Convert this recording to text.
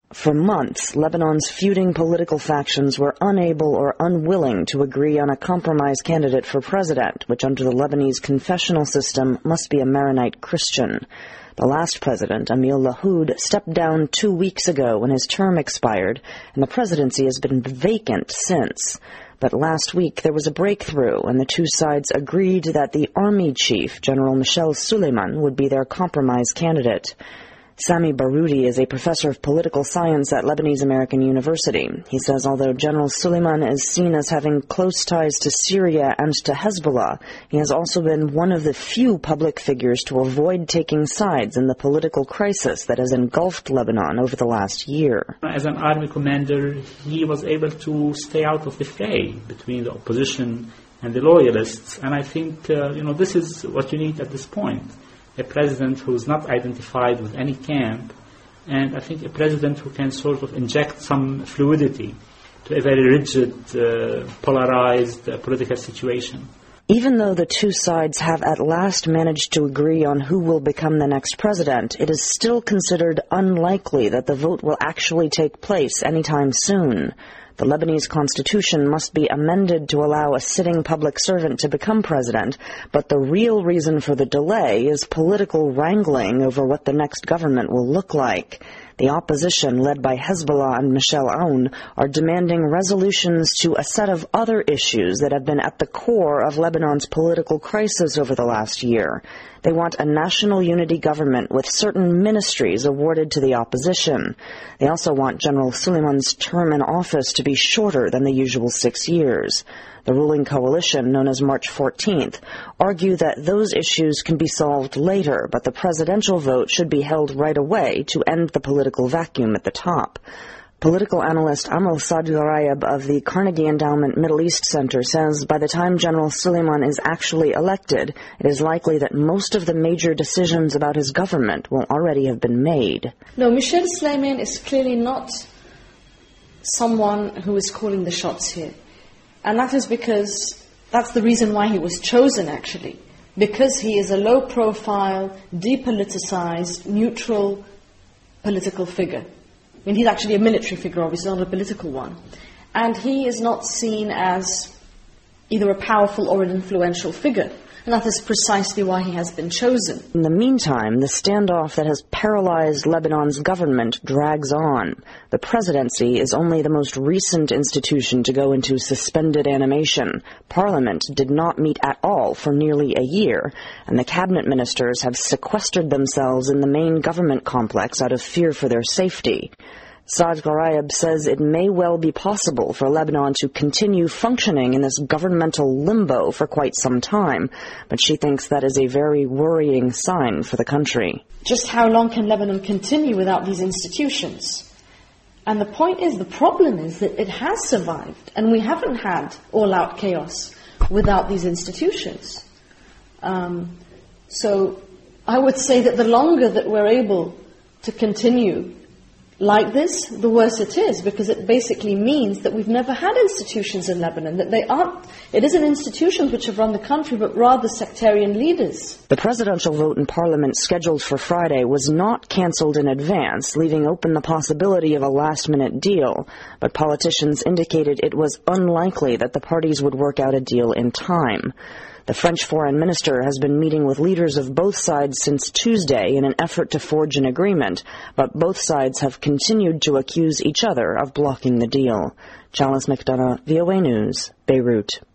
For months, Lebanon's feuding political factions were unable or unwilling to agree on a compromise candidate for president, which under the Lebanese confessional system must be a Maronite Christian. The last president, Emil Lahoud, stepped down 2 weeks ago when his term expired, and the presidency has been vacant since. But last week there was a breakthrough, and the two sides agreed that the army chief, General Michel Suleiman, would be their compromise candidate. Sami Baroudi is a professor of political science at Lebanese American University. He says although General Suleiman is seen as having close ties to Syria and to Hezbollah, he has also been one of the few public figures to avoid taking sides in the political crisis that has engulfed Lebanon over the last year. As an army commander, he was able to stay out of the fray between the opposition and the loyalists, and I think this is what you need at this point. A president who is not identified with any camp, and I think a president who can sort of inject some fluidity to a very rigid, polarized political situation. Even though the two sides have at last managed to agree on who will become the next president, it is still considered unlikely that the vote will actually take place anytime soon. The Lebanese constitution must be amended to allow a sitting public servant to become president, but the real reason for the delay is political wrangling over what the next government will look like. The opposition, led by Hezbollah and Michel Aoun, are demanding resolutions to a set of other issues that have been at the core of Lebanon's political crisis over the last year. They want a national unity government with certain ministries awarded to the opposition. They also want General Suleiman's term in office to be shorter than the usual 6 years. The ruling coalition, known as March 14th, argue that those issues can be solved later, but the presidential vote should be held right away to end the political vacuum at the top. Political analyst Amal Saad-Gharaib of the Carnegie Endowment Middle East Center says by the time General Suleiman is actually elected, it is likely that most of the major decisions about his government will already have been made. No, Michel Suleiman is clearly not someone who is calling the shots here. And that is because that's the reason why he was chosen, actually. Because he is a low-profile, depoliticized, neutral political figure. I mean, he's actually a military figure, obviously, not a political one. And he is not seen as either a powerful or an influential figure. And that is precisely why he has been chosen. In the meantime, the standoff that has paralyzed Lebanon's government drags on. The presidency is only the most recent institution to go into suspended animation. Parliament did not meet at all for nearly a year, and the cabinet ministers have sequestered themselves in the main government complex out of fear for their safety. Saad Gharaib says it may well be possible for Lebanon to continue functioning in this governmental limbo for quite some time, but she thinks that is a very worrying sign for the country. Just how long can Lebanon continue without these institutions? And the point is, the problem is that it has survived, and we haven't had all-out chaos without these institutions. So I would say that the longer that we're able to continue like this, the worse it is, because it basically means that we've never had institutions in Lebanon, that it isn't institutions which have run the country, but rather sectarian leaders. The presidential vote in Parliament scheduled for Friday was not cancelled in advance, leaving open the possibility of a last-minute deal, but politicians indicated it was unlikely that the parties would work out a deal in time. The French foreign minister has been meeting with leaders of both sides since Tuesday in an effort to forge an agreement, but both sides have continued to accuse each other of blocking the deal. Chalice McDonough, VOA News, Beirut.